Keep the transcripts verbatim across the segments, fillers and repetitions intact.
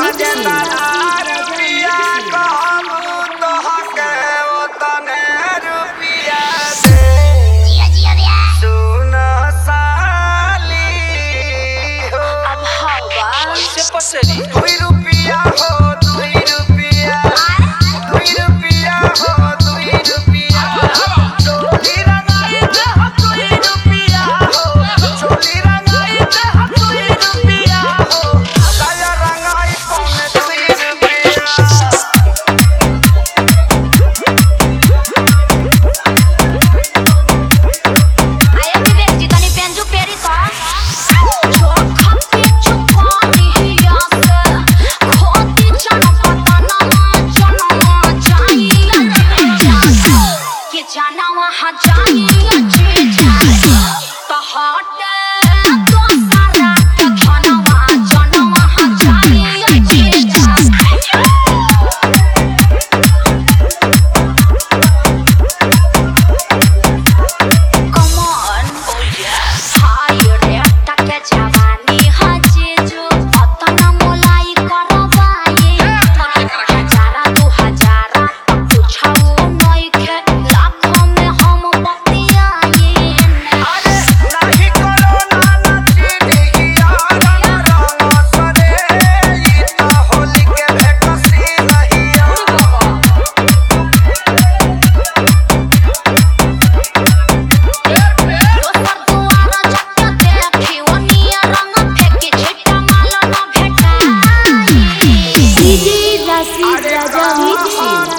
जितना रुपया कहबू तोहके ओतने रुपया दे। सुन साली हो अब हवा कैसे पसेरी दुई रुपया हो दुई रुपया दुई रुपया हो दुई रुपया चोली रंगाई दे हो दुई रुपया हो चोली रंगाई दे हो दुई रुपया हो काया रंगाई पौने दुई रुपया। आया कि बेच जितनी पेंजू पेरी का जो खपे चुकानी हिया से खोती जन पता ना जनवा चाहिए कि जाना वहाँ जाइए चीज़ तो हटे तो सारा तो जनवा जनवा वहाँ जाइए चीज़। Come on, oh yes. Hayo re take jawani hajeju atana molai karabaye hajara du hajara puchau noike lakho mein hum batiyaye अरे नाही करो नाना चीनी यारा रंग सरे ई तो होली के भेकसी रहिया। दोसर दुआरा जाके देखी ओनिया रंग फेंकी छिट्टा माल न भेटाई डीजे रशीद राजा मिक्सिंग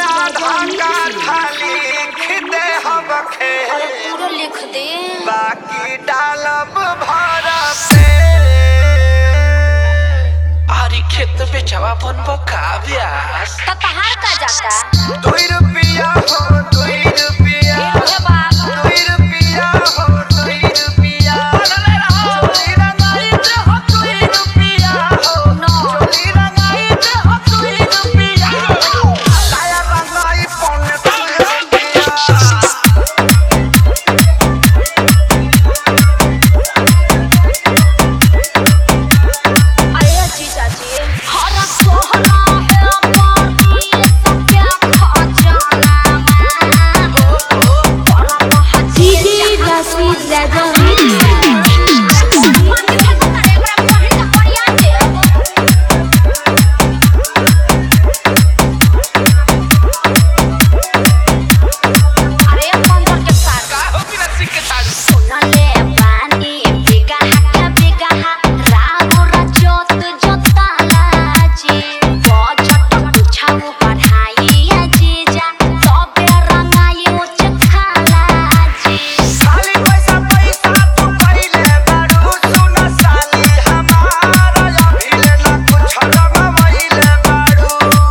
खाली लिख दे हम खे पूरा लिख दे बाकी डालब भर पे। आरी खेत बेचवा बनबो का ब्यास तो तहार का जाता दुई रुपया हो दुई रुपया हे बाप दुई रुपया हो दुई रुपया चोली रंगाई दे हो दुई रुपया हो चोली रंगाई दे हो दुई रुपया काया रंगाई पौने दुई रुपया। अरे जीजा जी हरा सोहरा है पार्टी सब क्या खा जाना मैं बड़ा महजी डीजे रशीद राजा मिक्सिंग माटी के करे बड़ा पहिल करिया दे अरे पंद्रह के साथ का हो बिना सिक्के ताड़ी सुनले पानी बिगा हक बिगा रागो रजोत जोताला जी बजट पुछाऊ बढ़ाई जीजा तबे रंगाई उच खाला जी खाली पैसा पैसा तू पहिले बारू सुन साली हमारा अभिले ना कुछ रंगवैले बारू।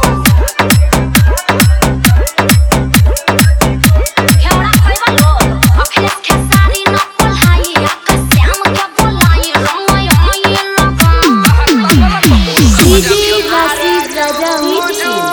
घेवड़ा खइबा लो अखिलेश खेसारी न कोल्हाई आका श्याम के बोलाई रंगाई आई लगा डीजे रशीद राजा मिक्सिंग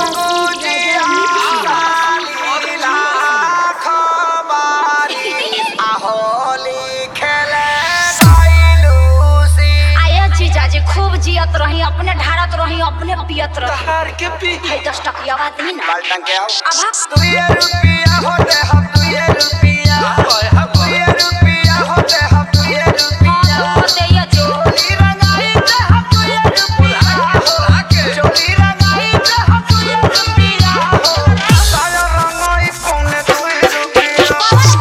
आया जीजा जी खूब जियत रही अपने ढारत रही अपने पियत रही तहार के पी है दस टकिया बात नहीं ना अब रुपया होते हम दुए रुपया हाय हाय दुए रुपया होते हम दुए रुपया हाँ तो ये जो चोली रंगाई दे हम दुए रुपया चोली रंगाई दे हम दुए रुपया काया रंगाई पौने दुए रुपया।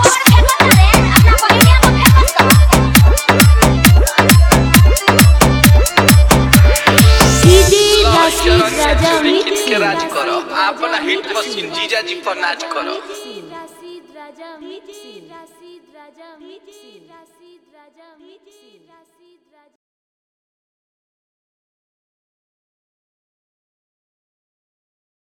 डीजे रशीद राजा के मिक्सिंग राज करो अपना हिट मशीन जीजा जी पर नाच करो Rashid Raja mixing Rashid Raja mixing Rashid Raja mixing